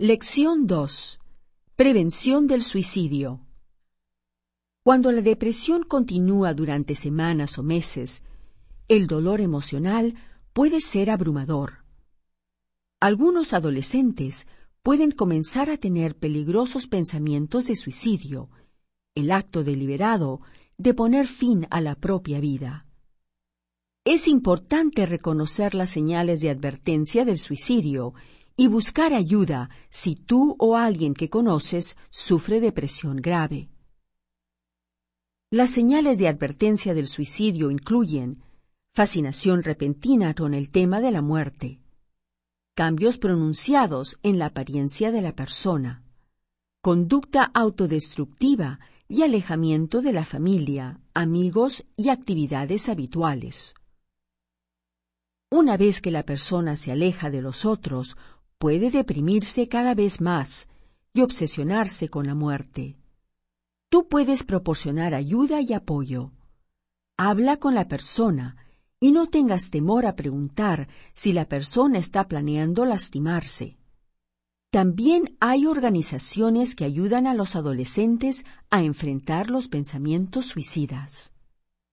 Lección 2. Prevención del suicidio. Cuando la depresión continúa durante semanas o meses, el dolor emocional puede ser abrumador. Algunos adolescentes pueden comenzar a tener peligrosos pensamientos de suicidio, el acto deliberado de poner fin a la propia vida. Es importante reconocer las señales de advertencia del suicidio y buscar ayuda si tú o alguien que conoces sufre depresión grave. Las señales de advertencia del suicidio incluyen fascinación repentina con el tema de la muerte, cambios pronunciados en la apariencia de la persona, conducta autodestructiva y alejamiento de la familia, amigos y actividades habituales. Una vez que la persona se aleja de los otros, puede deprimirse cada vez más y obsesionarse con la muerte. Tú puedes proporcionar ayuda y apoyo. Habla con la persona y no tengas temor a preguntar si la persona está planeando lastimarse. También hay organizaciones que ayudan a los adolescentes a enfrentar los pensamientos suicidas.